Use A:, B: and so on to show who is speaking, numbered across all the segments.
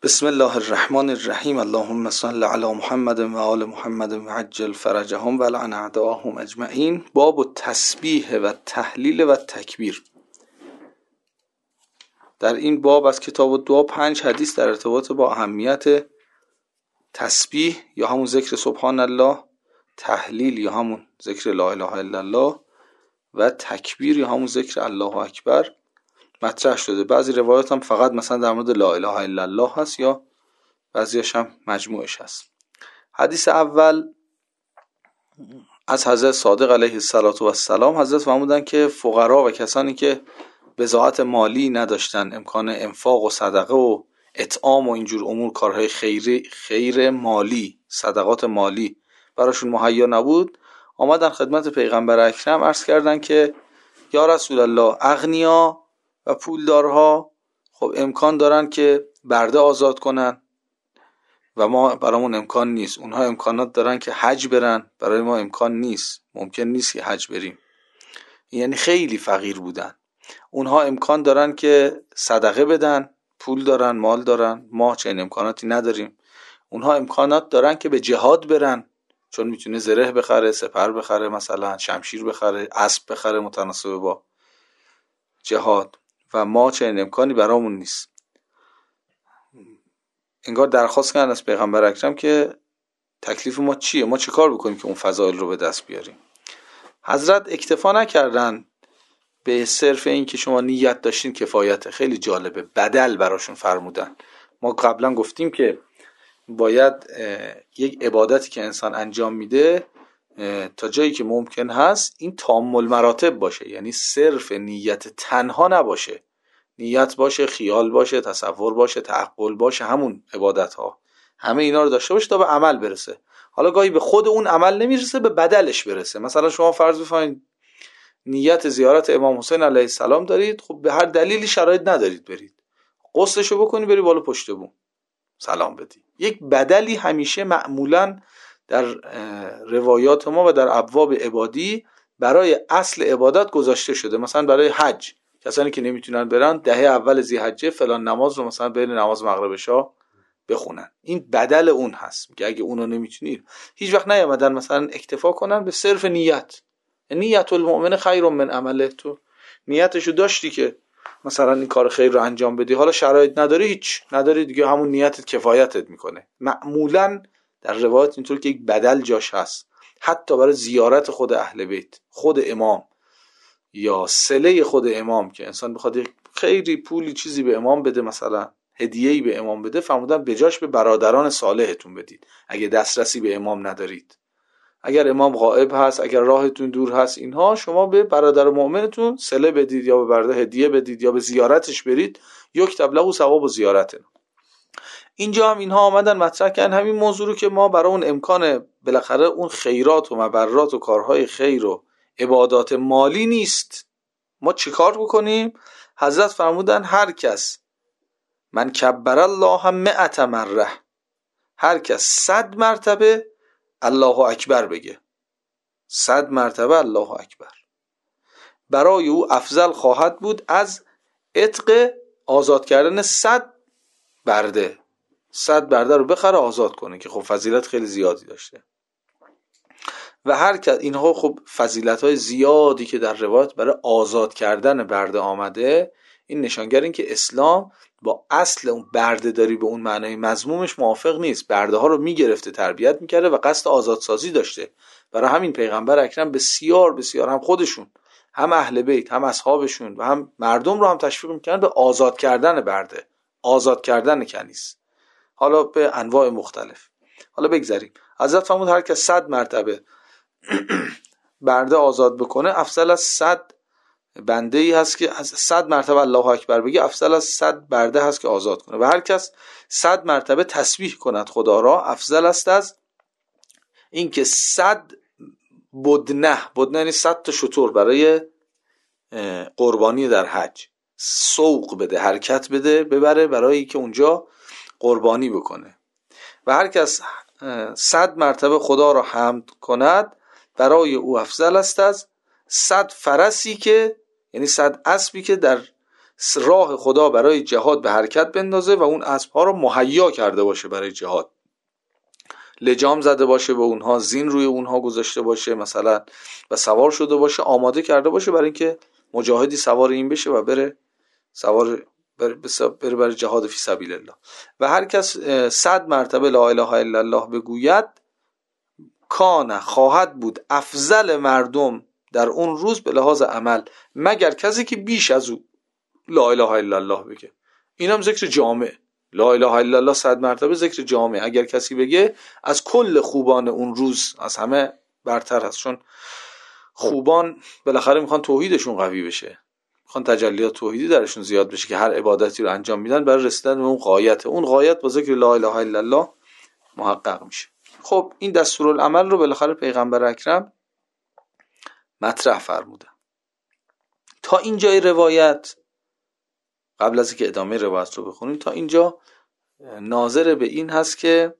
A: بسم الله الرحمن الرحیم. اللهم صل علی محمد و آل محمد و عجل فرجهم و لعن اعداءهم اجمعین. باب التسبیح و تهلیل و تکبیر. در این باب از کتاب دعا 5 حدیث در ارتباط با اهمیت تسبیح یا همون ذکر سبحان الله، تهلیل یا همون ذکر لا اله الا الله و تکبیر یا همون ذکر الله اکبر مطرح شده. بعضی روایات هم فقط مثلا در مورد لا اله الا الله هست یا بعضیش هم مجموعش هست. حدیث اول از حضرت صادق علیه السلام. حضرت فرمودن که فقرا و کسانی که بضاعت مالی نداشتن، امکان انفاق و صدقه و اطعام و اینجور امور، کارهای خیر مالی، صدقات مالی براشون مهیا نبود، آمدن خدمت پیغمبر اکرم عرض کردن که یا رسول الله، اغنیا و پولدارها خب امکان دارن که برده آزاد کنن و ما برامون امکان نیست. اونها امکانات دارن که حج برن، برای ما امکان نیست، ممکن نیست که حج بریم. یعنی خیلی فقیر بودن. اونها امکان دارن که صدقه بدن، پول دارن، مال دارن، ما چنین امکاناتی نداریم. اونها امکانات دارن که به جهاد برن، چون میتونه زره بخره، سپر بخره، مثلا شمشیر بخره، اسب بخره متناسب با جهاد، و ما چنین امکانی برامون نیست. انگار درخواست کردن از پیغمبر اکرم که تکلیف ما چیه، ما چه کار بکنیم که اون فضایل رو به دست بیاریم. حضرت اکتفا نکردن به صرف این که شما نیت داشتین کفایته. خیلی جالبه، بدل براشون فرمودن. ما قبلا گفتیم که باید یک عبادتی که انسان انجام میده تا جایی که ممکن هست این تام المراتب باشه، یعنی صرف نیت تنها نباشه، نیت باشه، خیال باشه، تصور باشه، تعقل باشه، همون عبادت ها همه اینا رو داشته باشه تا به عمل برسه. حالا گاهی به خود اون عمل نمیرسه، به بدلش برسه. مثلا شما فرض بفرمایید نیت زیارت امام حسین علیه السلام دارید، خب به هر دلیلی شرایط ندارید برید، غسلشو بکنی بری بالا پشت بوم سلام بدی. یک بدلی همیشه معمولا در روایات ما و در ابواب عبادی برای اصل عبادت گذاشته شده. مثلا برای حج کسانی که نمیتونن برن 10 اول ذی‌حجه فلان نماز رو مثلا بین نماز مغرب عشا بخونن. این بدل اون هست که اگه اونو نمیتونید هیچ وقت نیامدن مثلا اکتفا کنن به صرف نیت المؤمن خیر من عمله. تو نیتشو داشتی که مثلا این کار خیر رو انجام بدی، حالا شرایط نداری، هیچ نداری دیگه، همون نیتت کفایتت میکنه. معمولا در روایت اینطور که یک بدل جاش هست، حتی برای زیارت خود اهل بیت، خود امام یا صله خود امام، که انسان بخواد خیلی پولی چیزی به امام بده، مثلا هدیه‌ای به امام بده، فرمودن بجاش به برادران صالحتون بدید اگه دسترسی به امام ندارید. اگر امام غائب هست، اگر راهتون دور هست، اینها شما به برادر مؤمنتون صله بدید یا به برادر هدیه بدید یا به زیارتش برید، یکتب له ثواب زیارته. اینجا هم اینها آمدن مطرح کردن همین موضوع رو که ما برای اون امکان بالاخره اون خیرات و مبررات و کارهای خیر و عبادات مالی نیست، ما چیکار بکنیم؟ حضرت فرمودن هر کس من کبر الله 100 مره، هر کس 100 مرتبه الله اکبر بگه، 100 مرتبه الله اکبر، برای او افضل خواهد بود از عتق، آزاد کردن 100 برده. 100 برده رو بخره آزاد کنه که خب فضیلت خیلی زیادی داشته. و هر کس اینها خب فضیلت‌های زیادی که در روایت برای آزاد کردن برده آمده، این نشانگر این که اسلام با اصل اون برده داری به اون معنای مذمومش موافق نیست. برده ها رو میگرفته، تربیت میکرده و قصد آزادسازی داشته. برای همین پیغمبر اکرم بسیار بسیار هم خودشون، هم اهل بیت، هم اصحابشون و هم مردم رو هم تشویق میکردن به آزاد کردن برده، آزاد کردن کنیز، حالا به انواع مختلف. حالا بگذاریم. حضرت فرمود هر کس 100 مرتبه برده آزاد بکنه افضل از 100 بنده ای هست که 100 مرتبه الله اکبر بگه، افضل از 100 برده هست که آزاد کنه. و هر کس 100 مرتبه تسبیح کند خدا را، افضل است از این که 100 بدنه یعنی 100 تا شتر برای قربانی در حج سوق بده، حرکت بده، ببره برای که اونجا قربانی بکنه. و هر کس 100 مرتبه خدا را حمد کند، برای او افضل است از 100 فرسی که، یعنی 100 اسبی که در راه خدا برای جهاد به حرکت بندازه و اون اسب‌ها رو مهیا کرده باشه برای جهاد، لجام زده باشه به اونها، زین روی اونها گذاشته باشه مثلا و سوار شده باشه، آماده کرده باشه برای اینکه مجاهدی سوار این بشه و بره برای جهاد فی سبیل الله. و هر کس 100 مرتبه لا اله الا الله بگوید کان خواهد بود افضل مردم در اون روز به لحاظ عمل، مگر کسی که بیش از او لا اله الا الله بگه. اینم ذکر جامع، لا اله الا الله 100 مرتبه ذکر جامع. اگر کسی بگه از کل خوبان اون روز از همه برتر هست، چون خوبان بالاخره میخوان توحیدشون قوی بشه، میخوان تجلیات توحیدی درشون زیاد بشه که هر عبادتی رو انجام میدن برای رسیدن به اون غایت، اون غایت با ذکر لا اله الا الله محقق میشه. خب این دستورالعمل رو بالاخره پیغمبر اکرم مطرح فرمودن. تا اینجای روایت، قبل از اینکه ادامه روایت رو بخونیم، تا اینجا ناظر به این هست که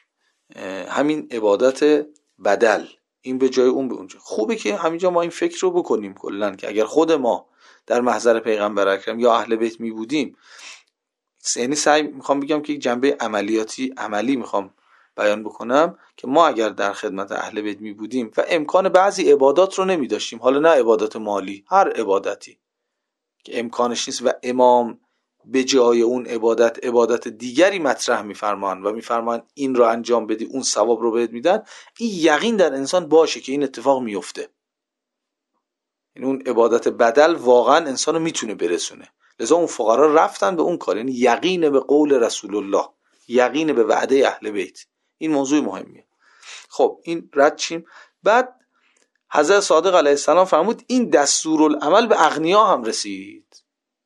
A: همین عبادت بدل، این به جای اون به اونجا. خوبه که همینجا ما این فکر رو بکنیم کلن که اگر خود ما در محضر پیغمبر اکرم یا اهل بیت می بودیم، یعنی سعی میخوام بگم که یک جنبه عملی میخوام بیان بکنم که ما اگر در خدمت اهل بیت می بودیم و امکان بعضی عبادات رو نمی داشتیم، حالا نه عبادات مالی، هر عبادتی که امکانش نیست و امام به جای اون عبادت دیگری مطرح میفرمان و میفرمان این رو انجام بدی اون ثواب رو بهت میدن، این یقین در انسان باشه که این اتفاق میفته. این اون عبادت بدل واقعا انسان رو میتونه برسونه. لذا اون فقرا رفتن به اون کار، یعنی یقین به قول رسول الله، یقین به وعده اهل بیت. این موضوع مهمیه. خب این رد چیم. بعد حضرت صادق علیه السلام فرمود این دستورالعمل به اغنیا هم رسید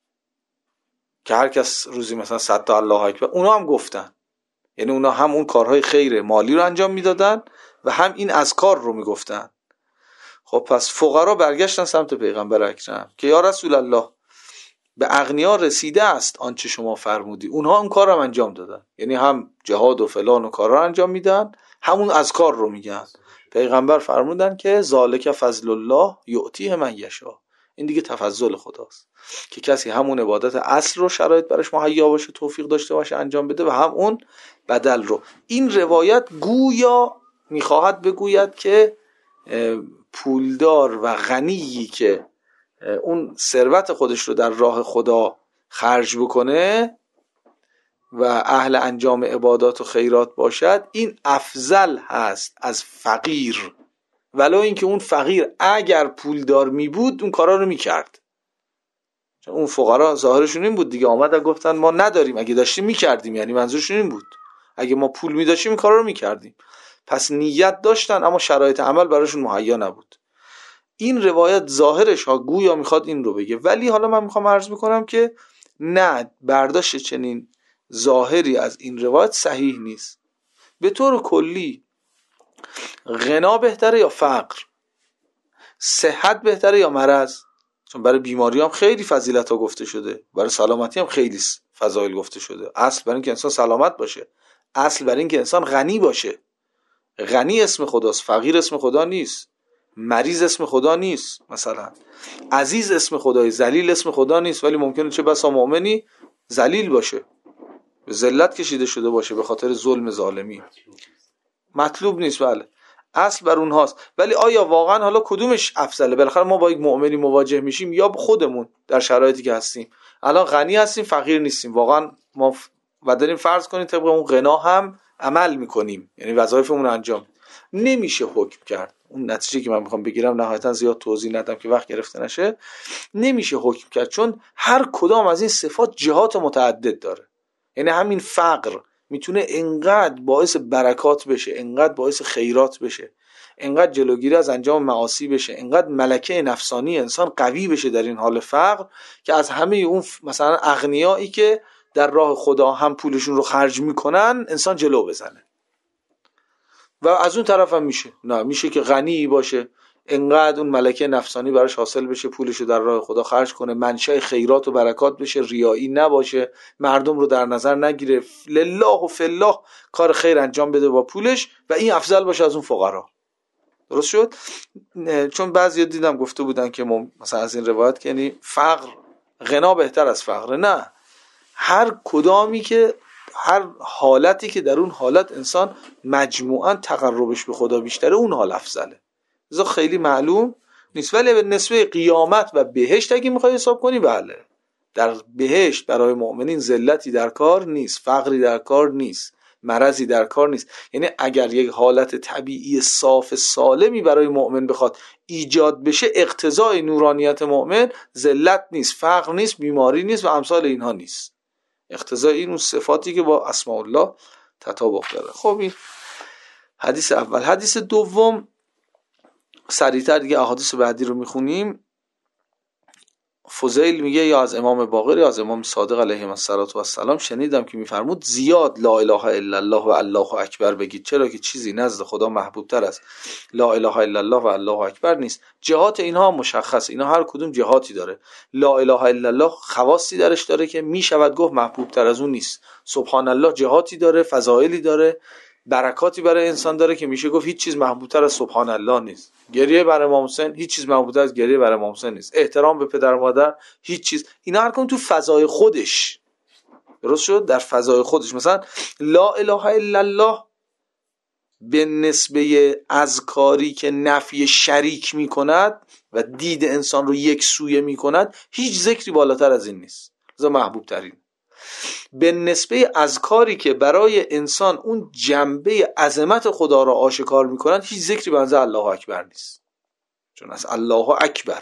A: که هر کس روزی مثلا 100 تا الله اکبر، اونا هم گفتن، یعنی اونا هم اون کارهای خیر مالی رو انجام میدادن و هم این اذکار رو میگفتن. خب پس فقرا برگشتن سمت پیغمبر اکرم که یا رسول الله به اغنیا رسیده است آنچه شما فرمودی. اونها اون کار رو انجام دادن، یعنی هم جهاد و فلان و کارا انجام میدن، همون اذکار رو میگن. پیغمبر فرمودن که ذالک فضل الله یعطیه من یشاء، این دیگه تفضل خداست که کسی همون عبادت اصل رو شرایط برش مهیا باشه، توفیق داشته باشه انجام بده و هم اون بدل رو. این روایت گویا میخواهد بگوید که پولدار و غنیی که اون ثروت خودش رو در راه خدا خرج بکنه و اهل انجام عبادات و خیرات باشد، این افضل هست از فقیر، ولو اینکه اون فقیر اگر پولدار می بود اون کارا رو می کرد. چون اون فقرا ظاهرشون این بود دیگه، آمدن گفتن ما نداریم، اگه داشتیم می کردیم، یعنی منظورشون این بود اگه ما پول می داشتیم این کارا رو می کردیم. پس نیت داشتن اما شرایط عمل براشون مهیا نبود. این روایت ظاهرش ها گویا میخواد این رو بگه، ولی حالا من میخوام عرض بکنم که نه، برداشت چنین ظاهری از این روایت صحیح نیست. به طور کلی غنا بهتره یا فقر؟ صحت بهتره یا مرض؟ چون برای بیماری هم خیلی فضیلت ها گفته شده، برای سلامتی هم خیلی فضایل گفته شده. اصل برای اینکه انسان سلامت باشه، اصل برای اینکه انسان غنی باشه. غنی اسم خداست، فقیر اسم خدا نیست. مریض اسم خدا نیست، مثلا عزیز اسم خدای، ذلیل اسم خدا نیست. ولی ممکنه چه بسا مؤمنی ذلیل باشه، به ذلت کشیده شده باشه به خاطر ظلم ظالمی. مطلوب نیست، بله اصل بر اونهاست. ولی آیا واقعا حالا کدومش افضله؟ بالاخره ما با یک مؤمنی مواجه میشیم یا خودمون در شرایطی که هستیم، الان غنی هستیم فقیر نیستیم، واقعا ما و داریم فرض کنیم طبق اون غنا هم عمل میکنیم، یعنی وظایفمون رو انجام، نمیشه حکم کرد. اون نتیجه که من میخوام بگیرم نهایتا زیاد توضیح ندم که وقت گرفته نشه، نمیشه حکم کرد، چون هر کدام از این صفات جهات متعدد داره. یعنی همین فقر میتونه انقدر باعث برکات بشه، انقدر باعث خیرات بشه، انقدر جلوگیری از انجام معاصی بشه، انقدر ملکه نفسانی انسان قوی بشه در این حال فقر که از همه اون مثلا اغنیایی که در راه خدا هم پولشون رو خرج میکنن انسان جلو بزنه. و از اون طرف هم میشه که غنی باشه، انقدر اون ملکه نفسانی براش حاصل بشه، پولشو در راه خدا خرج کنه، منشأ خیرات و برکات بشه، ریایی نباشه، مردم رو در نظر نگیره، لله و فالله کار خیر انجام بده با پولش و این افضل باشه از اون فقرا. درست شد؟ چون بعضی دیدم گفته بودن که مثلا از این روایت که یعنی فقر غنا بهتر از فقر، نه، هر کدامی که هر حالتی که در اون حالت انسان مجموعاً تقربش به خدا بیشتره اون حال افضله. لذا خیلی معلوم نیست. ولی به نسبه قیامت و بهشت اگه میخوای حساب کنی، بله، در بهشت برای مؤمنین ذلتی در کار نیست، فقری در کار نیست، مرضی در کار نیست. یعنی اگر یک حالت طبیعی صاف سالمی برای مؤمن بخواد ایجاد بشه، اقتضای نورانیت مؤمن ذلت نیست، فقر نیست، بیماری نیست و امثال اینها نیست. اقتضای این اون صفاتی که با اسماء الله تطابق داره. خب این حدیث اول. حدیث دوم سریعتر دیگه احادیث بعدی رو میخونیم. فضیل میگه یا از امام باقر یا از امام صادق علیه السلام شنیدم که میفرمود زیاد لا اله الا الله و الله اکبر بگید، چرا که چیزی نزد خدا محبوب تر از لا اله الا الله و الله اکبر نیست. جهات اینها مشخص، اینا هر کدوم جهاتی داره. لا اله الا الله خواصی درش داره که میشود گفت محبوب تر از اون نیست. سبحان الله جهاتی داره، فضایلی داره، برکاتی برای انسان داره که میشه گفت هیچ چیز محبوب‌تر از سبحان الله نیست. گریه بر امام حسین هیچ چیز محبوب‌تر از گریه بر امام حسین نیست. احترام به پدر و مادر هیچ چیز. اینا هر کدوم تو فضای خودش، درست شد، در فضای خودش. مثلا لا اله الا الله به نسبه اذکاری که نفی شریک میکند و دید انسان رو یک سویه میکند، هیچ ذکری بالاتر از این نیست، لذا محبوب ترین. به نسبه اذکاری که برای انسان اون جنبه عظمت خدا را آشکار میکنند، هیچ ذکری بنظر الله اکبر نیست، چون از الله اکبر،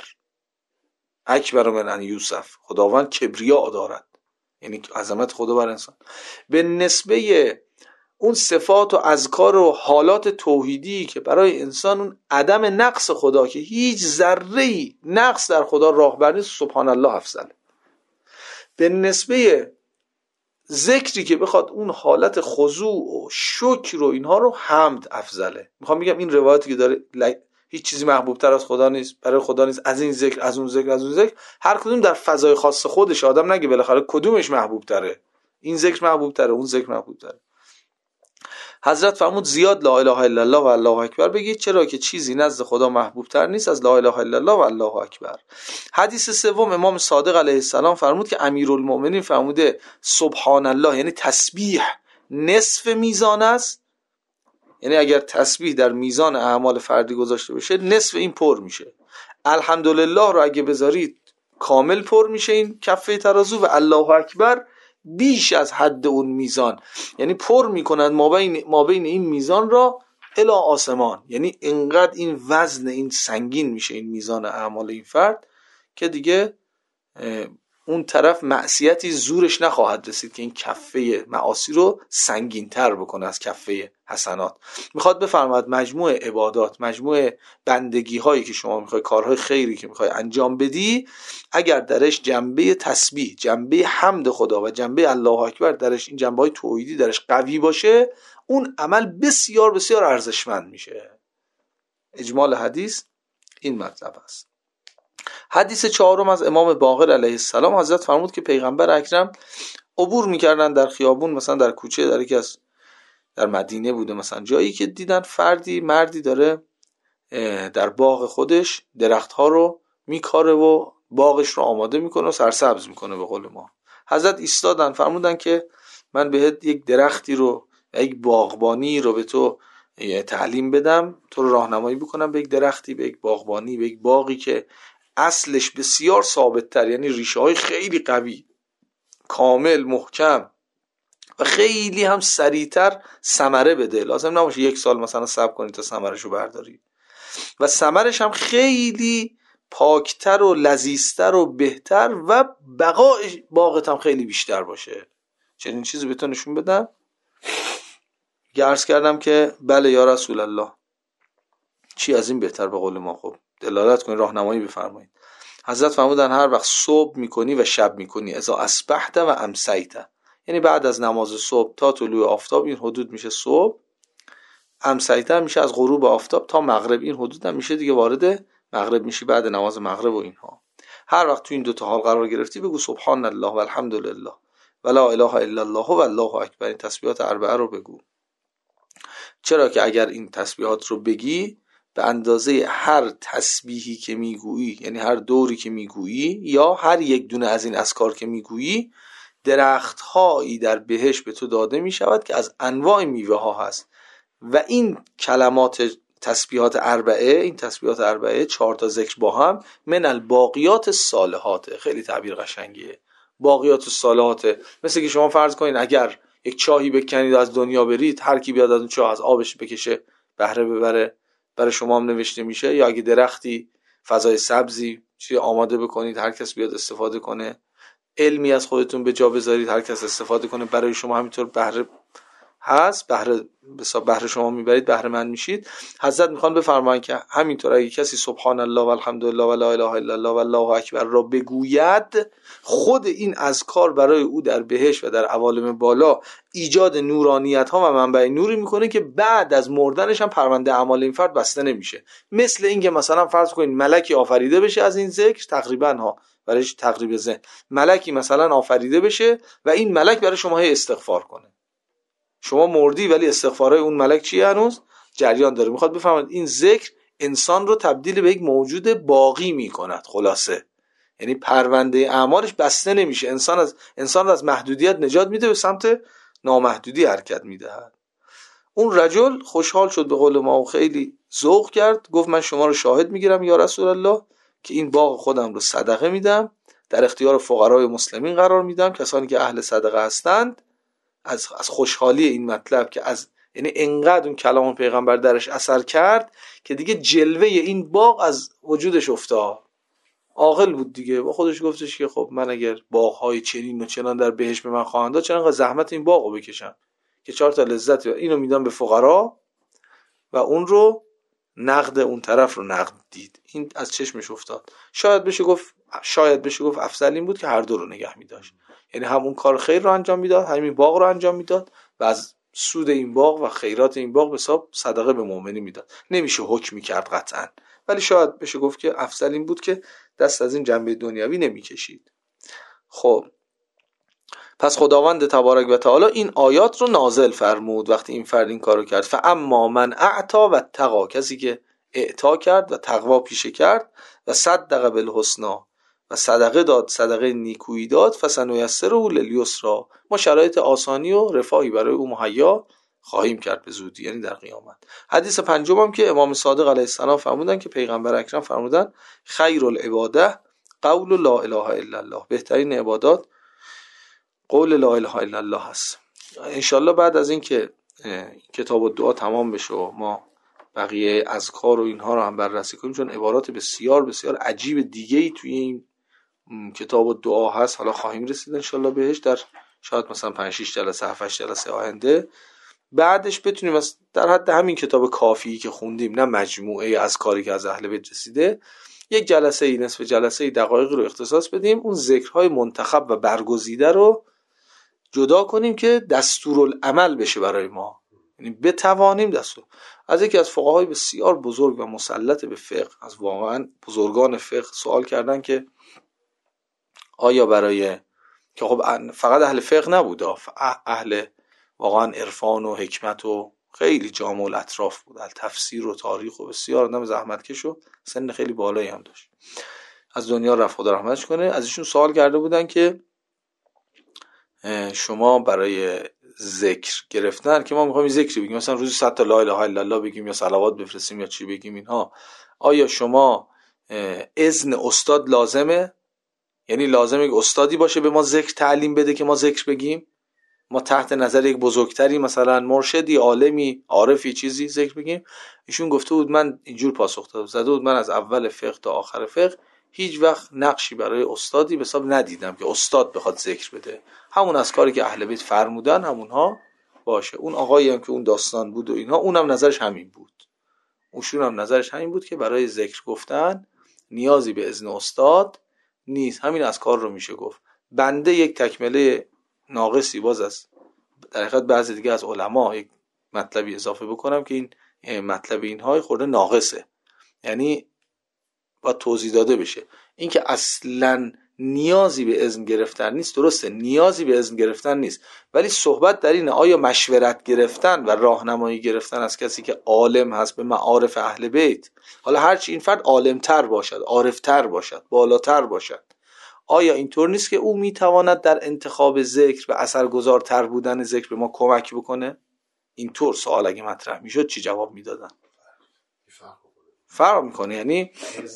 A: اکبر من ان یوسف، خداوند کبریا دارد، یعنی عظمت خدا بر انسان. به نسبه اون صفات و اذکار و حالات توحیدی که برای انسان اون عدم نقص خدا که هیچ ذره‌ای نقص در خدا راهبر نیست، سبحان الله افضل. به نسبه ذکری که بخواد اون حالت خضوع و شکر و اینها رو، حمد افضله. میخوام بگم این روایتی که داره هیچ چیزی محبوب تر از خدا نیست، برای خدا نیست، از این ذکر، از اون ذکر، از اون ذکر، هر کدوم در فضای خاص خودش. آدم نگه بالاخره کدومش محبوب تره، این ذکر محبوب تره، اون ذکر محبوب تره. حضرت فرمود زیاد لا اله الا الله و الله اکبر بگید، چرا که چیزی نزد خدا محبوب تر نیست از لا اله الا الله و الله اکبر. حدیث سوم امام صادق علیه السلام فرمود که امیرالمؤمنین فرموده سبحان الله یعنی تسبیح نصف میزان است، یعنی اگر تسبیح در میزان اعمال فردی گذاشته بشه نصف این پر میشه. الحمدلله رو اگه بذارید کامل پر میشه این کفه ترازو، و الله اکبر بیش از حد اون میزان، یعنی پر میکنند ما بین این میزان را الی آسمان. یعنی اینقدر این وزن این سنگین میشه این میزان اعمال این فرد که دیگه اون طرف معصیتی زورش نخواهد رسید که این کفه معاصی رو سنگین تر بکنه از کفه حسنات. میخواد بفرماید مجموع عبادات، مجموع بندگی هایی که شما میخوای، کارهای خیری که میخوای انجام بدی، اگر درش جنبه تسبیح، جنبه حمد خدا و جنبه الله اکبر درش، این جنبه های توحیدی درش قوی باشه، اون عمل بسیار بسیار ارزشمند میشه. اجمال حدیث این مطلب است. حدیث چهارم از امام باقر علیه السلام، حضرت فرمود که پیغمبر اکرم عبور میکردن در خیابون، مثلا در کوچه، در یکی از در مدینه بوده مثلا، جایی که دیدن مردی داره در باغ خودش درختها رو میکاره و باغش رو آماده میکنه و سرسبز میکنه به قول ما. حضرت ایستادن فرمودن که من بهت یک درختی رو، یک باغبانی رو به تو تعلیم بدم، تو رو راهنمایی بکنم به یک درختی، به یک باغبانی، به یک باغی که اصلش بسیار ثابت تر، یعنی ریشه های خیلی قوی، کامل، محکم و خیلی هم سریعتر ثمره بده. لازم نباشه 1 سال مثلا صبر کنی تا ثمرشو برداری، و ثمرش هم خیلی پاکتر و لذیذتر و بهتر و بقای باغت هم خیلی بیشتر باشه. چنین چیزی بهتون نشون بدم؟ عرض کردم که بله یا رسول الله، چی از این بهتر به قول ما؟ خب دلالت کنید، راهنمایی بفرمایید. حضرت فرمودن هر وقت صبح میکنی و شب میکنی، اذا اصبحت و امسیت، یعنی بعد از نماز صبح تا طلوع آفتاب، این حدود میشه صبح، امسیت میشه از غروب آفتاب تا مغرب، این حدود هم میشه دیگه وارد مغرب میشی بعد نماز مغرب و اینها. هر وقت تو این 2 حال قرار گرفتی بگو سبحان الله و الحمدلله و لا اله الا الله و الله اکبر، این تسبیحات 4 رو بگو. چرا که اگر این تسبیحات رو بگی به اندازه هر تسبیحی که میگویی، یعنی هر دوری که میگویی یا هر یک دونه از این اذکار که میگویی، درختهایی در بهشت به تو داده میشود که از انواع میوه ها هست. و این کلمات تسبیحات اربعه، این تسبیحات اربعه 4 تا ذکر با هم، من الباقیات الصالحات. خیلی تعبیر قشنگیه. باقیات الصالحات مثل که شما فرض کنید اگر یک چاهی بکنید از دنیا برید، هر کی بیاد از اون چاه از آبش بکشه بهره ببره، برای شما هم نوشته میشه. یا اگه درختی، فضای سبزی چی آماده بکنید، هر کس بیاد استفاده کنه. علمی از خودتون به جا بذارید، هر کس استفاده کنه، برای شما همینطور بهره هست، بهره شما میبرید، بهره مند میشید. حضرت میخوان بفرمایند که همینطور اگه کسی سبحان الله و الحمدلله و لا اله الا الله و الله اکبر را بگوید، خود این اذکار برای او در بهشت و در عوالم بالا ایجاد نورانیت ها و منبع نوری میکنه که بعد از مردنش هم پرونده اعمال این فرد بسته نمیشه. مثل اینکه مثلا فرض کنید ملکی آفریده بشه از این ذکر، تقریبا ها برای تقریب ذهن، ملکی مثلا آفریده بشه و این ملک برای شما استغفار کنه. شما مردی ولی استغفارهای اون ملک چیه؟ هنوز جریان داره. میخواد بفهمید این ذکر انسان رو تبدیل به یک موجود باقی میکند. خلاصه یعنی پرونده اعمالش بسته نمیشه. انسان از محدودیت نجات میده، به سمت نامحدودی حرکت میدهد. اون رجل خوشحال شد به قول ما و خیلی ذوق کرد، گفت من شما رو شاهد میگیرم یا رسول الله که این باغ خودم رو صدقه میدم، در اختیار فقرای مسلمین قرار میدم، کسانی که اهل صدقه هستند. از خوشحالی این مطلب که یعنی انقدر اون کلام پیغمبر درش اثر کرد که دیگه جلوه این باغ از وجودش افتاد. عاقل بود دیگه، با خودش گفتش که خب من اگر باغ‌های چنین و چنان در بهشت به من خواهند داد، چرا زحمت این باغو بکشم که 4 تا لذت اینو میدم به فقرا و اون رو نقد اون طرف رو نقد دید. این از چشمش افتاد. شاید بشه گفت افضل این بود که هر دو رو نگه می‌داشت، یعنی همون کار خیر رو انجام میداد، همین باغ رو انجام میداد و از سود این باغ و خیرات این باغ به حساب صدقه به مؤمنی میداد. نمیشه حکم میکرد قطعا، ولی شاید بشه گفت که افضل این بود که دست از این جنبه دنیوی نمیکشید. خب پس خداوند تبارک و تعالی این آیات رو نازل فرمود وقتی این فرد این کارو کرد. فاما من اعطا و اتقی، کسی که اعطا کرد و تقوا پیشه کرد و صدق بالحسنی و صدقه داد، صدقه نیکویی داد، فسنیسره للیسری، ما شرایط آسانی و رفاهی برای او مهیا خواهیم کرد به زودی، یعنی در قیامت. حدیث پنجم هم که امام صادق علیه السلام فرمودن که پیغمبر اکرم فرمودن خیر العباده قول لا اله الا الله، بهترین عبادات قول لا اله الا الله هست. انشالله بعد از این که کتاب الدعا تمام بشه و ما بقیه اذکار و اینها رو هم بررسی کنیم، چون عبارات بسیار بسیار عجیب دیگه‌ای توی این کتاب الدعا هست، حالا خواهیم رسید انشالله بهش در شاید مثلا 5-6 جلسه 7-8 جلسه آینده. بعدش بتونیم در حد همین کتاب کافی که خوندیم، نه مجموعه از کاری که از اهل بیت رسیده، یک جلسه ای، نصف جلسه ای، دقایقی رو اختصاص بدیم اون ذکرهای منتخب و برگزیده رو جدا کنیم که دستورالعمل بشه برای ما، یعنی بتوانیم دستور. از یکی از فقهای بسیار بزرگ و مسلط به فقه، از واقعا بزرگان فقه، سوال کردن که آیا برای که خب فقط اهل فقه نبود، اهل واقعا عرفان و حکمت و خیلی جامع الاطراف بود، تفسیر و تاریخ و بسیار آدم زحمتکش و سن خیلی بالایی هم داشت، از دنیا رفت خدا رحمتش کنه. از ایشون سوال کرده بودن که شما برای ذکر گرفتن که ما میخوایم ذکری بگیم، مثلا روزی 100 تا لا اله الا الله بگیم یا صلوات بفرستیم یا چی بگیم اینها، آیا شما اذن استاد لازمه؟ یعنی لازمه که استادی باشه به ما ذکر تعلیم بده که ما ذکر بگیم؟ ما تحت نظر یک بزرگتری، مثلا مرشدی، عالمی، عارفی، چیزی ذکر بگیم؟ ایشون گفته بود، من اینجور پاسخ داده بود، من از اول فقه تا آخر فقه هیچ وقت نقشی برای استادی به حساب ندیدم که استاد بخواد ذکر بده. همون از کاری که اهل بیت فرمودن همونها باشه. اون آقایی هم که اون داستان بود و اینها، اونم نظرش همین بود. اونشون هم نظرش همین بود که برای ذکر گفتن نیازی به اذن استاد نیست. همین از کار رو میشه گفت. بنده یک تکمله ناقصی باز از در حقیقت بعضی دیگه از علما یک مطلبی اضافه بکنم که این مطلب اینها خورده ناقصه، یعنی باید توضیح داده بشه. این که اصلا نیازی به اذن گرفتن نیست. درسته نیازی به اذن گرفتن نیست، ولی صحبت در اینه آیا مشورت گرفتن و راهنمایی گرفتن از کسی که عالم هست به معارف اهل بیت، حالا هرچی این فرد عالمتر باشد، عارفتر باشد، بالاتر باشد، آیا اینطور نیست که او میتواند در انتخاب ذکر و اثرگذارتر بودن ذکر به ما کمک بکنه؟ اینطور سوال اگه مطرح میشد چی جواب میدادن؟ فرق میکنه. یعنی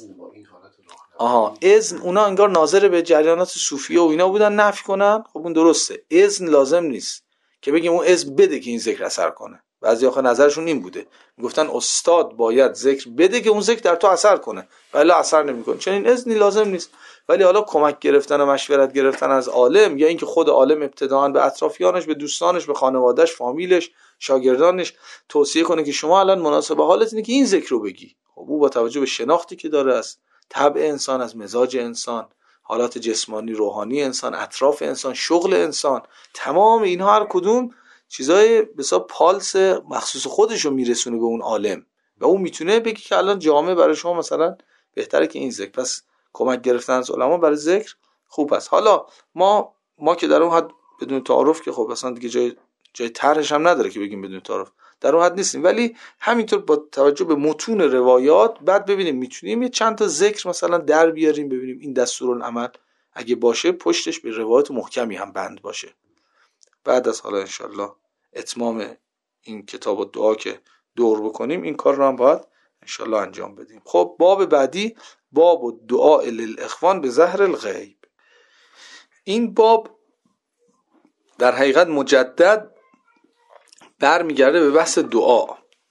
A: اذن اونا انگار ناظر به جریانات صوفیه و اینا بودن نفی کنن. خب اون درسته، اذن لازم نیست که بگیم اون اذن بده که این ذکر اثر کنه. بعضی آخه نظرشون این بوده، میگفتن استاد باید ذکر بده که اون ذکر در تو اثر کنه، ولی اثر نمیکنه، چون این اذنی لازم نیست. ولی حالا کمک گرفتن و مشورت گرفتن از عالم، یا اینکه خود عالم ابتداءً به اطرافیانش، به دوستانش، به خانواده‌اش، فامیلش، شاگردانش توصیه کنه که شما الان مناسب حالت اینه که این ذکر رو بگی. خب او با توجه به شناختی که داره از طبع انسان، از مزاج انسان، حالات جسمانی روحانی انسان، اطراف انسان، شغل انسان، تمام اینها هر کدوم چیزای بسا پالس مخصوص خودش رو میرسونه به اون عالم و اون میتونه بگی که الان جامعه برای شما مثلا بهتره که این ذکر. پس کمک گرفتن از علما برای ذکر خوب است. حالا ما که در اون حد بدون تعارف که خب اصلا دیگه جای طرحش هم نداره که بگیم بدون تعارف، در اون حد نیستیم، ولی همینطور با توجه به متون روایات بعد ببینیم میتونیم یه چند تا ذکر مثلا در بیاریم، ببینیم این دستورالعمل اگه باشه پشتش به روایت محکمی هم بند باشه. بعد از حالا انشالله اتمام این کتاب و دعا که دور بکنیم این کار رو هم باید انشالله انجام بدیم. خب باب بعدی، باب دعا للاخوان به ظهر الغیب. این باب در حقیقت مجدد برمیگرده به بحث دعا.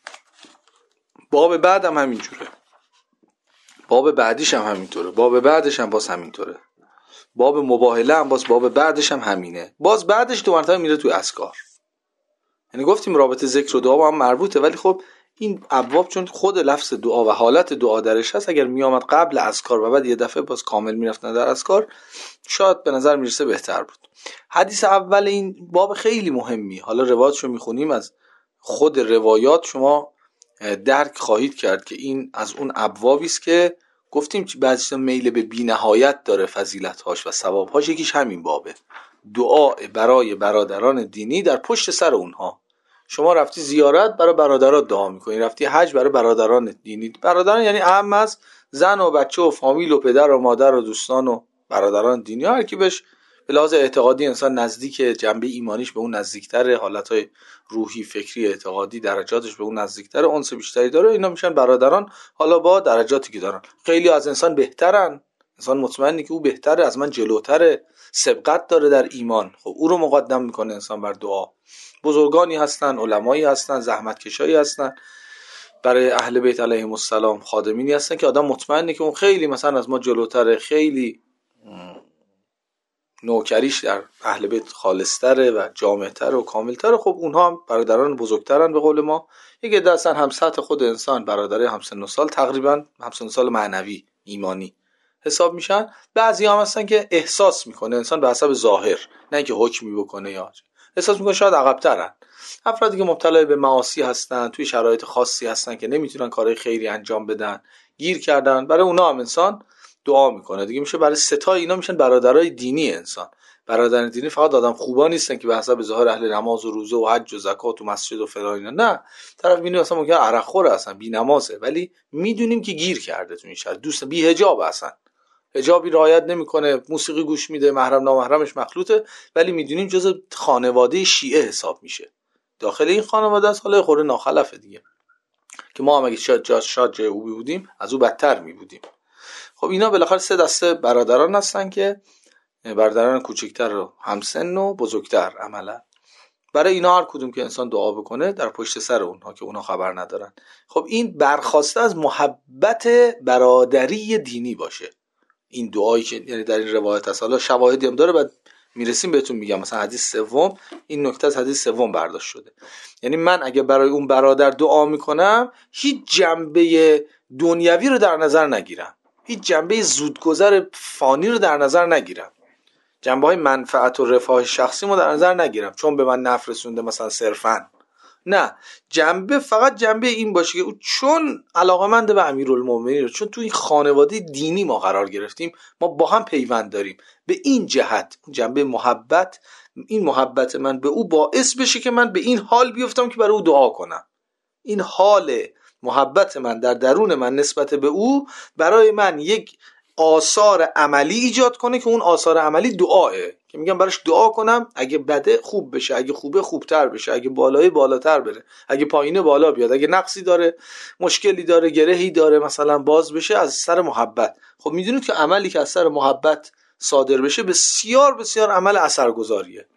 A: باب بعد هم همینجوره، باب بعدیش هم همینطوره، باب بعدش هم باز همینطوره، باب مباهله هم باز باب بعدش هم همینه، باز بعدش دو مرتبه میره توی اذکار. یعنی گفتیم رابطه ذکر و دعا با هم مربوطه، ولی خب این ابواب چون خود لفظ دعا و حالت دعا درش هست، اگر میامد قبل اذکار و بعد یه دفعه باز کامل میرفتن در اذکار شاید به نظر میرسه بهتر بود. حدیث اول این باب خیلی مهمی، حالا روایاتشو میخونیم، از خود روایات شما درک خواهید کرد که این از اون ابوابی است که گفتیم که بعضیش میل به بی‌نهایت داره، فضیلت‌هاش و ثواب‌هاش. یکیش همین بابه، دعا برای برادران دینی در پشت سر اونها. شما رفتی زیارت برای برادرات دعا میکنی، رفتی حج برای برادران دینی. برادران یعنی اهم از زن و بچه و فامیل و پدر و مادر و دوستان و برادران دینی، هر کی بهش به لحاظ اعتقادی انسان نزدیک، جنبه ایمانیش به اون نزدیکتره، حالتهای روحی فکری اعتقادی درجاتش به اون نزدیکتره، انس بیشتری داره، اینا میشن برادران، حالا با درجاتی که دارن. خیلی از انسان بهترن، انسان مطمئنه که او بهتره، از من جلوتره، سبقت داره در ایمان، خب او رو مقدم میکنه انسان بر دعا. بزرگانی هستن، علمایی هستن، زحمتکشایی هستن برای اهل بیت علیهم السلام، خادمینی هستن که آدم مطمئنه که اون خیلی مثلا از ما جلوتره، خیلی نوکریش در اهل بیت خالص‌تره و جامع‌تره و کامل‌تره. خب اونها هم برادران بزرگترن به قول ما. یکی دستن هم سطح خود انسان، برادره هم سن و سال، تقریبا هم سن و سال معنوی ایمانی حساب میشن. بعضی هم هستن که احساس میکنه انسان به حسب ظاهر، نه که حکمی بکنه، یا احساس میکنه شاید عقب‌ترن. افرادی که مبتلا به معاصی هستن، توی شرایط خاصی هستن که نمیتونن کارهای خیری انجام بدن، گیر کردن، برای اونها هم انسان دعا میکنه دیگه. میشه برای ستای اینا میشن برادرای دینی انسان. برادران دینی فقط آدم خوبا نیستن که به حسب ظاهر اهل نماز و روزه و حج و زکات و مسجد و فلان اینا، نه، طرف بینی اصلا ممکنه عرق خور هستن، بی نمازه، ولی میدونیم که گیر کرده تو این شهر، دوست بی حجاب هستن، حجابی رعایت نمیکنه، موسیقی گوش میده، محرم نامحرمش مخلوطه، ولی میدونیم جزء خانواده شیعه حساب میشه. داخل این خانواده است، حالا خورده ناخلفه دیگه، که ما هم اگه شاید جای او بودیم از او بدتر میبودیم. خب اینا بالاخره سه دسته برادران هستن که برادران کوچکتر و همسن و بزرگتر عملا. برای اینا هر کدوم که انسان دعا بکنه در پشت سر اونها که اونها خبر ندارن. خب این برخواسته از محبت برادری دینی باشه، این دعایی که یعنی در این روایت هست. حالا شواهدی هم داره، بعد میرسیم بهتون میگم. مثلا حدیث سوم، این نکته از حدیث سوم برداشت شده، یعنی من اگه برای اون برادر دعا میکنم هیچ جنبه دنیوی رو در نظر نگیرم، هیچ جنبه زودگذر فانی رو در نظر نگیرم، جنبه های منفعت و رفاه شخصی رو در نظر نگیرم، چون به من نفع رسونده مثلا صرفاً، نه، جنبه فقط جنبه این باشه که او چون علاقمند به امیرالمومنین، چون تو این خانواده دینی ما قرار گرفتیم، ما با هم پیوند داریم، به این جهت جنبه محبت، این محبت من به او باعث بشه که من به این حال بیفتم که برای او دعا کنم. این حال محبت من در درون من نسبت به او برای من یک آثار عملی ایجاد کنه که اون آثار عملی دعاه، که میگم براش دعا کنم اگه بده خوب بشه، اگه خوبه خوبتر بشه، اگه بالای بالاتر بره، اگه پایینه بالا بیاد، اگه نقصی داره، مشکلی داره، گرهی داره، مثلا باز بشه از سر محبت. خب میدونید که عملی که از سر محبت صادر بشه بسیار بسیار عمل اثرگذاریه.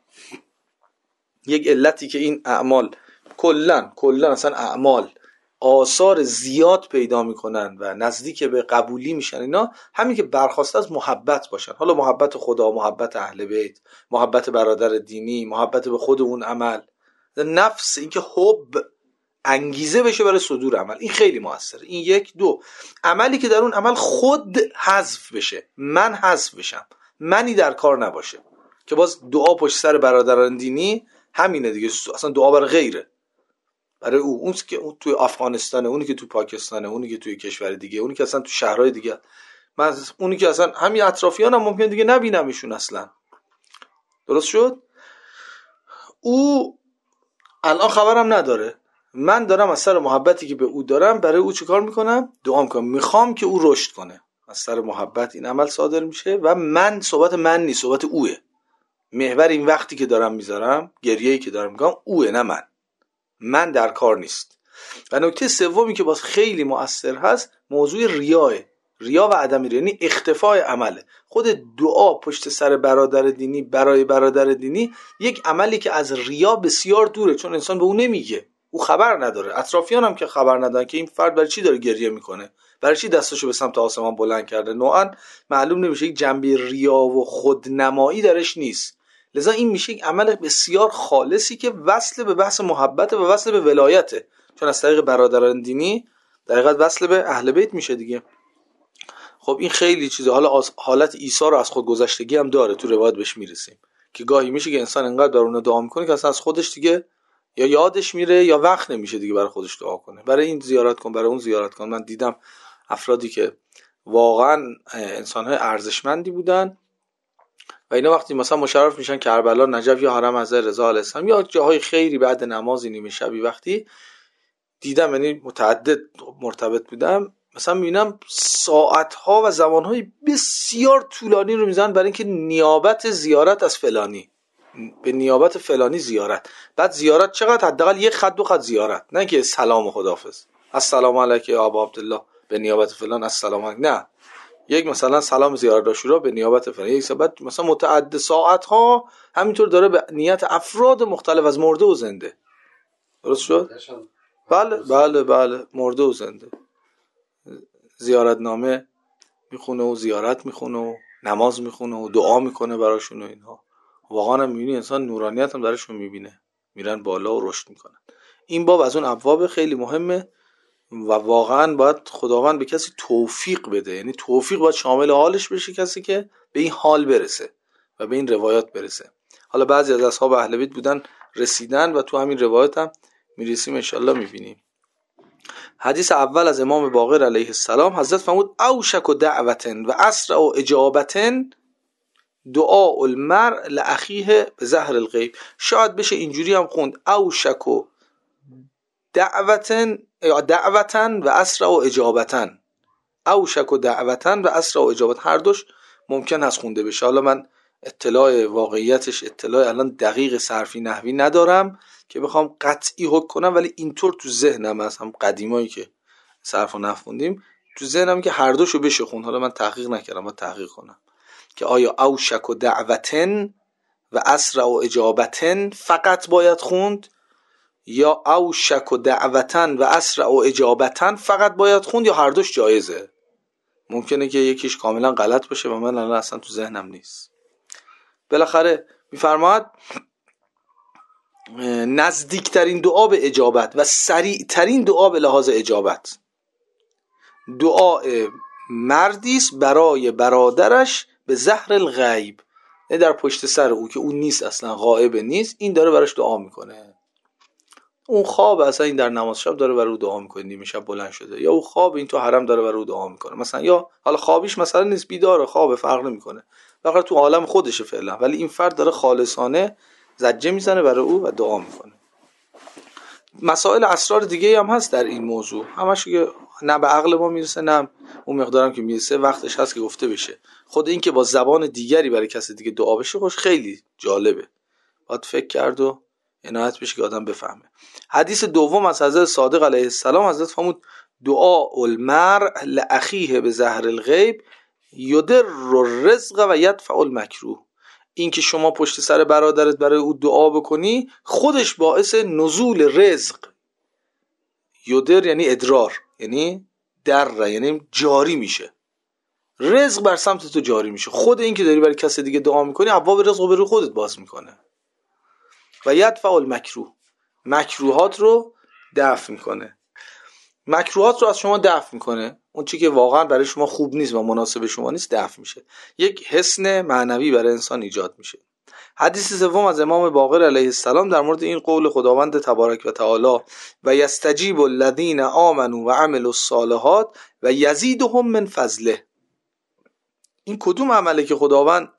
A: یک علتی که این اعمال کلن اصلا اعمال آثار زیاد پیدا میکنن و نزدیک به قبولی میشن، اینا همین که برخواسته از محبت باشن. حالا محبت خدا، محبت اهل بیت، محبت برادر دینی، محبت به خود اون عمل، نفس، اینکه حب انگیزه بشه برای صدور عمل، این خیلی موثره. این یک. دو، عملی که در اون عمل خود حذف بشه، من حذف بشم، منی در کار نباشه، که باز دعا پشت سر برادران دینی همینه دیگه، اصلا دعا برای غیره، برای اون که اون توی افغانستانه، اونی که توی پاکستانه، اونی که توی کشور دیگه، اونی که اصلا توی شهرهای دیگه، من اونی که اصلا همین اطرافیانم ممکن دیگه نبینمشون اصلا. درست شد؟ او الان خبرم نداره، من دارم از سر محبتی که به او دارم برای او چیکار میکنم؟ دعا میکنم، میخوام که او رشد کنه. از سر محبت این عمل صادر میشه و من، صحبت من نیست، صحبت اوه. محور این وقتی که دارم میذارم، گریه‌ای که دارم میکنم، اوه، نه من در کار نیست. و نکته سومی که باز خیلی مؤثر هست، موضوع ریا و عدم ریا، یعنی اختفای عمله. خود دعا پشت سر برادر دینی برای برادر دینی یک عملی که از ریا بسیار دوره، چون انسان به اون نمیگه، او خبر نداره، اطرافیان هم که خبر ندارن که این فرد برای چی داره گریه میکنه، برای چی دستشو به سمت آسمان بلند کرده، نوعا معلوم نمیشه، یک جنبه ریا و خودنمایی درش نیست. لذا این میشه یک عمل بسیار خالصی که وصل به بحث محبت و وصل به ولایته، چون از طریق برادران دینی در حقیقت وصل به اهل بیت میشه دیگه. خب این خیلی چیزه. حالا حالت عیسی رو از خود گذشتگی هم داره، تو روایت بهش میرسیم که گاهی میشه که انسان انقدر بر اون دعا میکنه که اصلا از خودش دیگه یا یادش میره یا وقت نمیشه دیگه برای خودش دعا کنه، برای این زیارت کن، برای اون زیارت کن. من دیدم افرادی که واقعا انسان‌های ارزشمندی بودن و اینا وقتی مثلا مشرف میشن کربلا، نجف یا حرم حضرت رضا علیه السلام یا جاهای خیری، بعد نماز نیمه شبی وقتی دیدم، یعنی متعدد مرتبط بودم، مثلا میبینم ساعتها و زمانهای بسیار طولانی رو میزنن برای اینکه نیابت زیارت از فلانی، به نیابت فلانی زیارت. بعد زیارت چقدر؟ حداقل یک خط دو خط زیارت، نه که سلام و خداحافظ، السلام علیک ابا عبدالله به نیابت فلان، السلام علیک، نه، یک مثلا سلام زیارت عاشورا به نیابت فلان، یک ساعت مثلا متعدد ساعتها همینطور داره به نیت افراد مختلف از مرده و زنده. درست شد؟ بله مرده و زنده زیارتنامه میخونه و زیارت میخونه و نماز میخونه و دعا میکنه براشون و اینها. واقعا هم میبینی انسان نورانیت هم درشون میبینه، میرن بالا و رشد میکنن. این باب از اون ابواب خیلی مهمه و واقعا باید خداوند به کسی توفیق بده، یعنی توفیق باید شامل حالش بشه، کسی که به این حال برسه و به این روایات برسه. حالا بعضی از اصحاب اهل بیت بودن رسیدن و تو همین روایات هم میرسیم انشالله میبینیم. حدیث اول از امام باقر علیه السلام، حضرت فرمود اوشک دعوتن و اسرع اجابتن دعاء المرء لاخیه به ظهر الغیب. شاید بشه اینجوری هم خوند اوشک دعوتن و اسرع اجابتن، اوشک دعوتن و اسرع اجابتن، هر دوش ممکن هست خونده بشه. حالا من اطلاع واقعیتش، اطلاع الان دقیق صرفی نحوی ندارم که بخوام قطعی حکم کنم، ولی اینطور تو ذهنم هست، هم قدیمایی که صرف و نحو خوندیم تو ذهنم که هر دوشو بشه خوند. حالا من تحقیق نکردم، باید تحقیق کنم که آیا اوشک دعوتن و اسرع اجابتن فقط باید خوند یا اوشک دعوتن و اسرع اجابتن فقط باید خوند، یا هر دوش جایزه. ممکنه که یکیش کاملا غلط باشه و من الان اصلا تو ذهنم نیست. بالاخره میفرماد نزدیکترین دعا به اجابت و سریعترین دعا به لحاظ اجابت دعای مردیست برای برادرش به ظهر الغیب، در پشت سر او که اون نیست، اصلا غائب نیست، این داره براش دعا میکنه. اون خواب اصلا این در نماز شب داره برای او دعا میکنه، نیمه شب بلند شده، یا اون خواب این تو حرم داره برای او دعا میکنه مثلا، یا حالا خوابیش مثلا نیست، بیداره، خواب، فرق نمیکنه، فقط تو عالم خودشه فعلا، ولی این فرد داره خالصانه زجه میزنه برای او و دعا میکنه. مسائل اسرار دیگه هم هست در این موضوع، همش که نه به عقل ما میرسه نه اون مقدارم که میرسه وقتش هست که گفته بشه. خود این که با زبان دیگری برای کسی دیگه دعا بشه خوش خیلی جالبه، باید فکر کرد و عنایت بشه که آدم بفهمه. حدیث دوم از حضرت صادق علیه السلام، حضرت فرمود دعا المرء لاخیه به ظهر الغیب یدر الرزق و یدفع المکروه. این که شما پشت سر برادرت برای او دعا بکنی خودش باعث نزول رزق، یدر یعنی ادرار، یعنی در، یعنی جاری میشه، رزق بر سمت تو جاری میشه. خود این که داری برای کسی دیگه دعا میکنی ابواب رزق رو به روی خودت باز میکنه. و یدفع المکروه، مکروهات رو دفع میکنه، مکروهات رو از شما دفع میکنه، اون چی که واقعا برای شما خوب نیست و مناسب شما نیست دفع میشه، یک حسن معنوی برای انسان ایجاد میشه. حدیث سوم از امام باقر علیه السلام در مورد این قول خداوند تبارک و تعالی و یستجیب الذین آمنوا و عملوا الصالحات و یزیدهم من فضله. این کدوم عمله که خداوند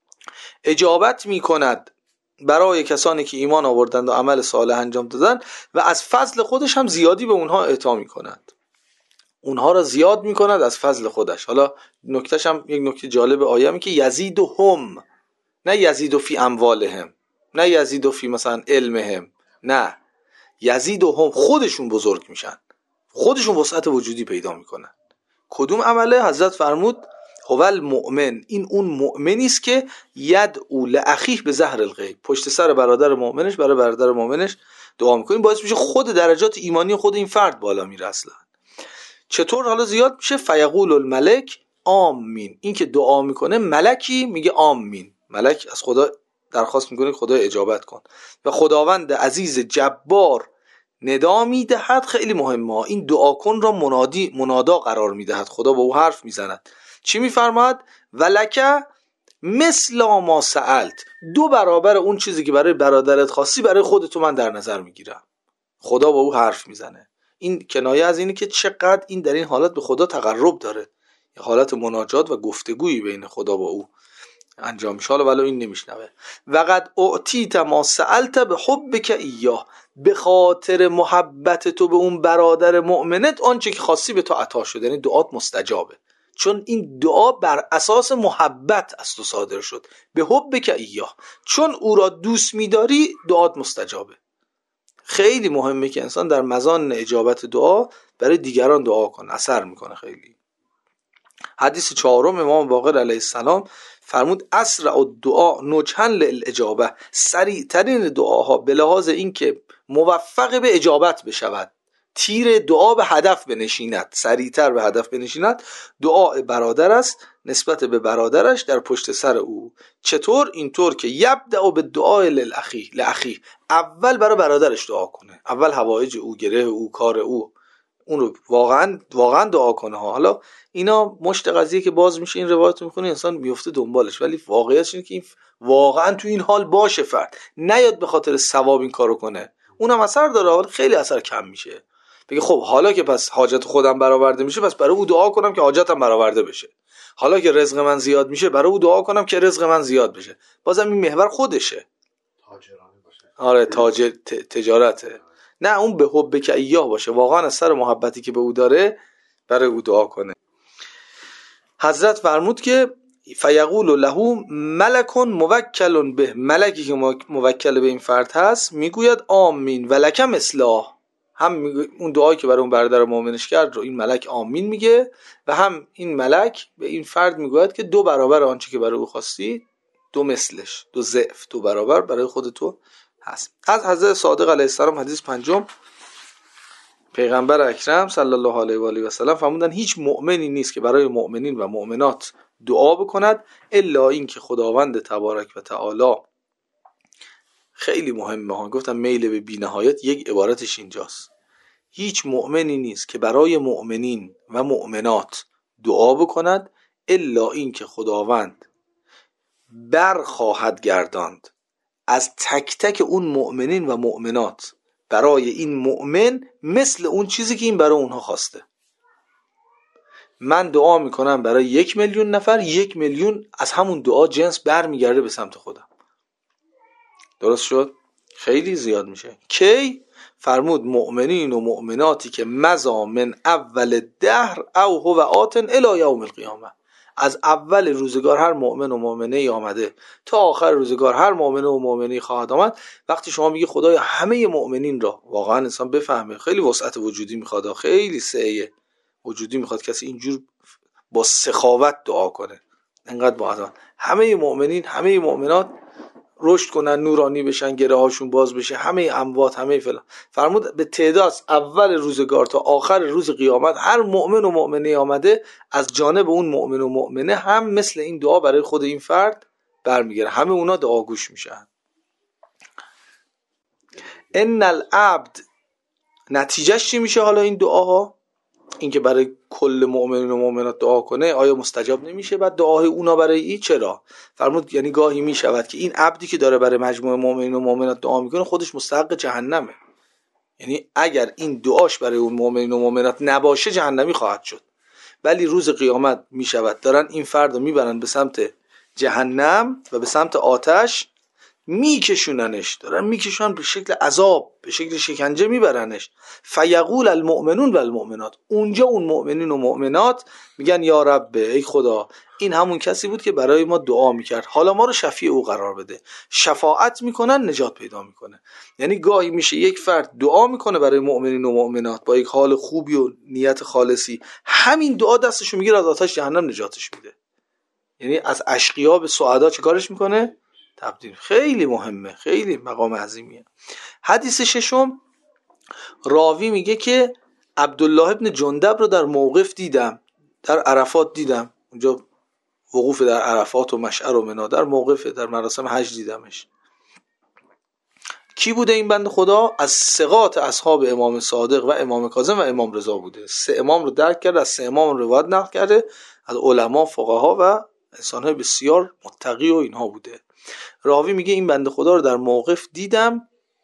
A: اجابت میکند برای کسانی که ایمان آوردند و عمل صالح انجام دادن و از فضل خودش هم زیادی به اونها اعطا میکند، اونها را زیاد میکند از فضل خودش. حالا نکتهش هم یک نکته جالب آیه می که یزیدهم، نه یزید فی اموالهم، نه یزید فی مثلا علمهم، نه یزیدهم، خودشون بزرگ میشن، خودشون وسعت وجودی پیدا میکنن. کدوم عمله؟ حضرت فرمود هو المؤمن، این اون مؤمنی است که یدعو لاخیه به ظهر الغیب، پشت سر برادر مؤمنش برای برادر مؤمنش دعا میکنه، باعث میشه خود درجات ایمانی خود این فرد بالا میره. اصلا چطور حالا زیاد میشه؟ فیقول الملک آمین، این که دعا میکنه ملکی میگه آمین، ملک از خدا درخواست میکنه خدا اجابت کن و خداوند عزیز جبار ندا میدهد. خیلی مهمه، این دعا کن را منادا قرار میدهد، خدا با او حرف میزند. چی میفرماد؟ ولک مثل ما سألت، 2 برابر اون چیزی که برای برادرت خواستی برای خودتو من در نظر میگیرم. خدا با او حرف میزنه. این کنایه از اینه که چقدر این در این حالت به خدا تقرب داره، یه حالت مناجات و گفتگویی بین خدا با او انجام میشه. حالا ولو این نمیشنوه. وقد اعطیت ما سألت به حبک ایاه، به خاطر محبت تو به اون برادر مؤمنت آنچه که خواستی به تو عطا شده، یعنی دعات مستجابه، چون این دعا بر اساس محبت از تو صادر شد. به حبک ایاه، چون او را دوست میداری دعات مستجابه. خیلی مهمه که انسان در مزان اجابت دعا برای دیگران دعا کنه، اثر میکنه خیلی. حدیث 4 امام باقر علیه السلام فرمود اسرع الدعاء نجحا للاجابه، سریع ترین دعاها به لحاظ اینکه موفق به اجابت بشود، تیر دعا به هدف بنشیند، سریعتر به هدف بنشیند، دعا برادر است نسبت به برادرش در پشت سر او. چطور؟ اینطور که یبدأ بالدعاء لاخیه، اول برای برادرش دعا کنه، اول حوایج او، گره او، کار او، اون رو واقعا دعا کنه ها. حالا اینا مشت قضیه که باز میشه، این روایت رو میخونه انسان میفته دنبالش، ولی واقعیتش اینه که این واقعا تو این حال باشه فرد، نیاد به خاطر ثواب این کارو کنه، اونم اثر داره ولی خیلی اثر کم میشه. بگه خب حالا که پس حاجت خودم برآورده میشه، پس برای او دعا کنم که حاجتم برآورده بشه. حالا که رزق من زیاد میشه، برای او دعا کنم که رزق من زیاد بشه. بازم این محور خودشه،
B: تاجرانه باشه.
A: آره تاجر، تجارته. نه اون به حبک ایاه باشه، واقعا از سر محبتی که به او داره برای او دعا کنه. حضرت فرمود که فیقول له ملک موکل به، ملکی که موکل به این فرد هست میگوید آمین ولک مثله، هم اون دعایی که برای اون برادر مؤمنش کرد رو این ملک آمین میگه و هم این ملک به این فرد میگوید که 2 برابر آنچه که برای او خواستی، 2 مثلش، 2 ضعف، 2 برابر برای خود تو هست. از حضرت صادق علیه السلام حدیث 5 پیغمبر اکرم صلی الله علیه و آله و سلم فرمودن هیچ مؤمنی نیست که برای مؤمنین و مؤمنات دعا بکند الا این که خداوند تبارک و تعالی، خیلی مهمه ها، گفتم میل به بی‌نهایت یک عبارتش اینجاست، هیچ مؤمنی نیست که برای مؤمنین و مؤمنات دعا بکند الا این که خداوند برخواهد گرداند از تک تک اون مؤمنین و مؤمنات برای این مؤمن مثل اون چیزی که این برای اونها خواسته. من دعا میکنم برای 1,000,000 نفر، 1,000,000 از همون دعا جنس برمیگرده به سمت خودم. درست شد؟ خیلی زیاد میشه. کی؟ فرمود مؤمنین و مؤمناتی که مضی من اول دهر او هو آتن الی یوم القیامه، از اول روزگار هر مؤمن و مؤمنه ای آمده تا آخر روزگار هر مؤمن و مؤمنه خواهد آمد. وقتی شما میگی خدایا همه مؤمنین را، واقعا انسان بفهمه خیلی وسعت وجودی میخواد، خیلی سعه وجودی میخواد کسی اینجور با سخاوت دعا کنه. انقدر با همه مؤمنین، همه مؤمنات رشد کنن، نورانی بشن، گره هاشون باز بشه، همه اموات، همه فلان. فرمود به تعداد اول روزگار تا آخر روز قیامت هر مؤمن و مؤمنه آمده از جانب اون مؤمن و مؤمنه هم مثل این دعا برای خود این فرد برمیگره، همه اونا دعاگوش میشن. ان العبد، نتیجهش چی میشه حالا این دعاها؟ این که برای کل مؤمنین و مؤمنات دعا کنه آیا مستجاب نمیشه بعد دعای اونا برای این؟ چرا؟ فرمود یعنی گاهی میشود که این عبدی که داره برای مجموعه مؤمنین و مؤمنات دعا میکنه خودش مستحق جهنمه. یعنی اگر این دعاش برای اون مؤمنین و مؤمنات نباشه جهنمی خواهد شد، ولی روز قیامت میشود دارن این فرد رو میبرن به سمت جهنم و به سمت آتش میکشوننش، دارن میکشونن به شکل عذاب، به شکل شکنجه میبرنش. فیقول المؤمنون و المؤمنات، اونجا اون مؤمنین و مؤمنات میگن یا رب، ای خدا این همون کسی بود که برای ما دعا میکرد، حالا ما رو شفیع او قرار بده. شفاعت میکنن، نجات پیدا میکنه. یعنی گاهی میشه یک فرد دعا میکنه برای مؤمنین و مؤمنات با یک حال خوبی و نیت خالصی، همین دعا دستشو میگیره از آتش جهنم نجاتش میده. یعنی از اشقیا به سعدا چه کارش میکنه؟ تبدیل. خیلی مهمه، خیلی مقام عظیمیه. حدیث ششم، راوی میگه که عبدالله ابن جندب رو در موقف دیدم، در عرفات دیدم، اونجا وقوف در عرفات و مشعر و منی، در موقف در مراسم حج دیدمش. کی بوده این بند خدا؟ از ثقات اصحاب امام صادق و امام کاظم و امام رضا بوده. 3 امام رو درک کرده، از 3 امام روایت نقل کرده، از علما، فقها و انسان‌های بسیار متقی و اینها بوده. راوی میگه این بنده خدا رو در موقف دیدم،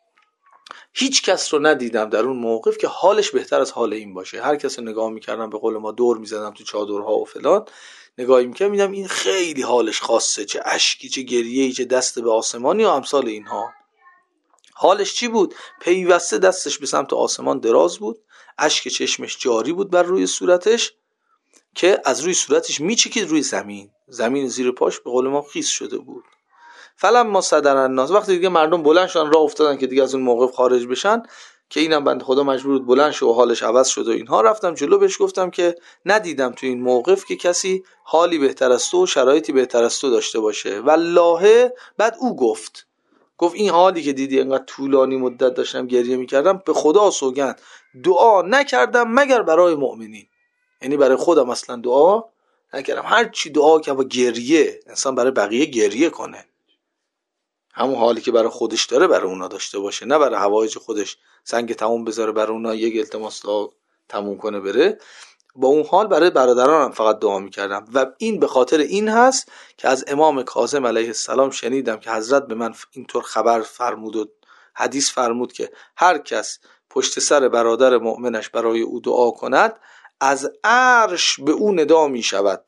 A: هیچ کس رو ندیدم در اون موقف که حالش بهتر از حال این باشه. هر کس رو نگاه میکردم، به قول ما دور میزدم تو چادرها و فلان، نگاهی میکردم میدم این خیلی حالش خاصه، چه اشکی، چه گریه‌ای، چه دست به آسمانی و امثال اینها. حالش چی بود؟ پیوسته دستش به سمت آسمان دراز بود، اشک چشمش جاری بود بر روی صورتش که از روی صورتش میچکید روی زمین زیر پاش به قول ما خیس شده بود. فلما صدر الناس، وقتی دیگه مردم بلند شدن راه افتادن که دیگه از اون موقف خارج بشن، که اینم بنده خدا مجبور بود بلند شه و حالش عوض شد و اینها، رفتم جلو بهش گفتم که ندیدم تو این موقف که کسی حالی بهتر از تو و شرایطی بهتر از تو داشته باشه. والله بعد او گفت این حالی که دیدی انقدر طولانی مدت داشتم گریه میکردم، به خدا سوگند دعا نکردم مگر برای مؤمنین. یعنی برای خودم اصلا دعا نکردم. هر چی دعا که با گریه، انسان برای بقیه گریه کنه، همون حالی که برای خودش داره برای اونا داشته باشه، نه برای حوایج خودش سنگ تموم بذاره برای اونا یک التماس دعا تموم کنه بره. با اون حال برای برادرانم فقط دعا میکردم. و این به خاطر این هست که از امام کاظم علیه السلام شنیدم که حضرت به من اینطور خبر فرمود و حدیث فرمود که هر کس پشت سر برادر مؤمنش برای او دعا کند، از عرش به او ندا می شود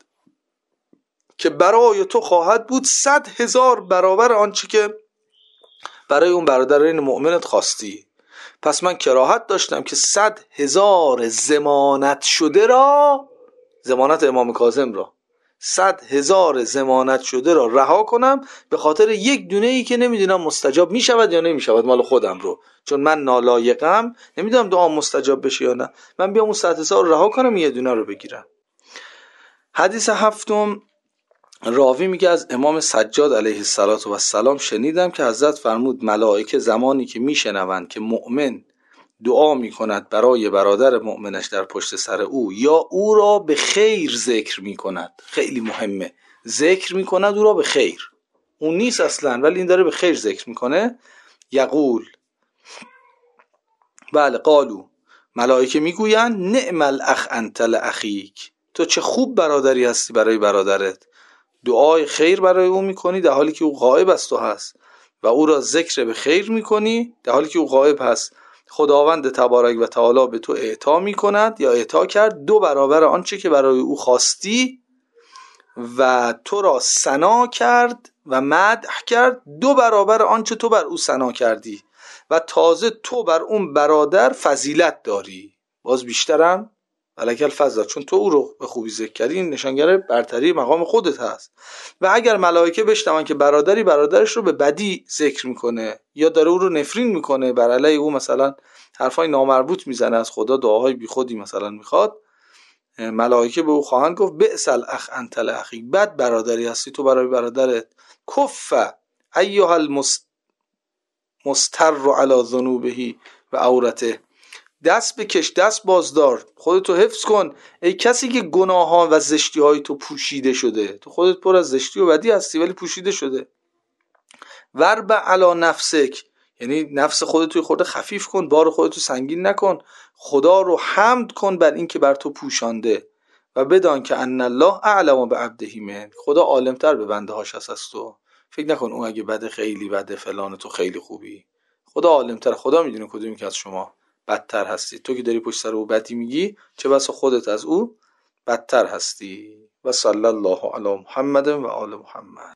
A: که برای تو خواهد بود 100,000 برابر آنچه که برای اون برادرین مؤمنت خواستی. پس من کراهت داشتم که 100,000 ضمانت شده را، ضمانت امام کاظم را، 100,000 ضمانت شده را رها کنم به خاطر یک دونه ای که نمیدونم مستجاب میشود یا نمیشود، مال خودم رو، چون من نالایقم، نمیدونم دعا مستجاب بشه یا نه، من بیام اون 100,000 رو رها کنم یه دونه رو بگیرم. حدیث هفتم، راوی میگه از امام سجاد علیه السلام شنیدم که حضرت فرمود ملائکه زمانی که میشنوند که مؤمن دعا میکند برای برادر مؤمنش در پشت سر او، یا او را به خیر ذکر میکند، خیلی مهمه، ذکر میکند او را به خیر، اون نیست اصلا ولی این داره به خیر ذکر میکنه، یقول، بله، قالو، ملائکه میگویند نعم الاخ انت لاخیک، تو چه خوب برادری هستی برای برادرت، دعای خیر برای او میکنی در حالی که او غایب است و هست، و او را ذکر به خیر میکنی در حالی که او غایب هست. خداوند تبارک و تعالی به تو اعطا میکند یا اعطا کرد 2 برابر آنچه که برای او خواستی و تو را ثنا کرد و مدح کرد 2 برابر آنچه تو بر او ثنا کردی و تازه تو بر اون برادر فضیلت داری. باز بیشترم ولک الفضل، چون تو او رو به خوبی ذکر کردی، این نشانگر برتری مقام خودت هست. و اگر ملائکه بشنون که برادری برادرش رو به بدی ذکر میکنه یا داره او رو نفرین میکنه، بر علیه او مثلا حرفای نامربوط میزنه، از خدا دعاهای بیخودی مثلا میخواد، ملائکه به او خواهند گفت بئس الاخ انت لاخیک، بد برادری هستی تو برای برادرت. کف ایها المستر علی ذنوبه و عورته، دست بکش، دست بازدار، خودتو حفظ کن ای کسی که گناه ها و زشتی های تو پوشیده شده. تو خودت پر از زشتی و بدی هستی ولی پوشیده شده. وربع علی نفسک، یعنی نفس خودتو خورده خفیف کن، بار خودتو سنگین نکن، خدا رو حمد کن بر این که بر تو پوشانده و بدان که ان الله اعلم بعبده من، خدا عالمتر به بنده هاش هست از تو. فکر نکن اون اگه بده خیلی بده فلان تو خیلی خوبی، خدا عالمتر، خدا میدونه کدومی که از شما بدتر هستی. تو که داری پشت سر او بدی میگی، چه بسا خودت از او بدتر هستی. و صلی الله علی محمد و آل محمد.